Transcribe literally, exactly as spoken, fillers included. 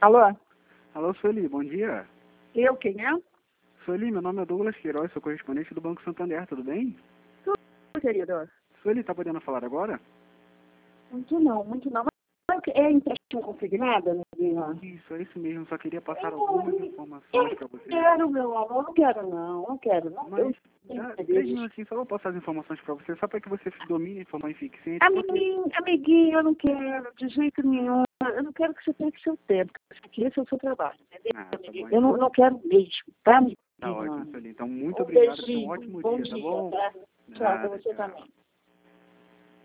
Alô? Alô, Sueli, bom dia. Eu, quem é? Sueli, meu nome é Douglas Queiroz, sou correspondente do Banco Santander, tudo bem? Tudo, querido. Sueli, tá podendo falar agora? Muito não, muito não. Mas é empréstimo consignado, né? Isso, é isso mesmo, só queria passar Eu, algumas eu informações para você. quero, meu amor, não quero não, não quero não. Mas, Eu já, tenho três interesse. minutinhos, só vou passar as informações para você, só para que você domine a informação eficiente. Porque... Amiguinho, amiguinho, eu não quero, de jeito nenhum. Eu não quero que você perca seu tempo, porque esse é o seu trabalho, entendeu? Ah, tá bom, Eu não, não quero mesmo, tá, amiguinho? tá ótimo, Sueli. Então, muito Um obrigado, tenha um beijinho, ótimo bom dia, tá dia, bom? tá? Tchau, pra Nada, você tchau. também.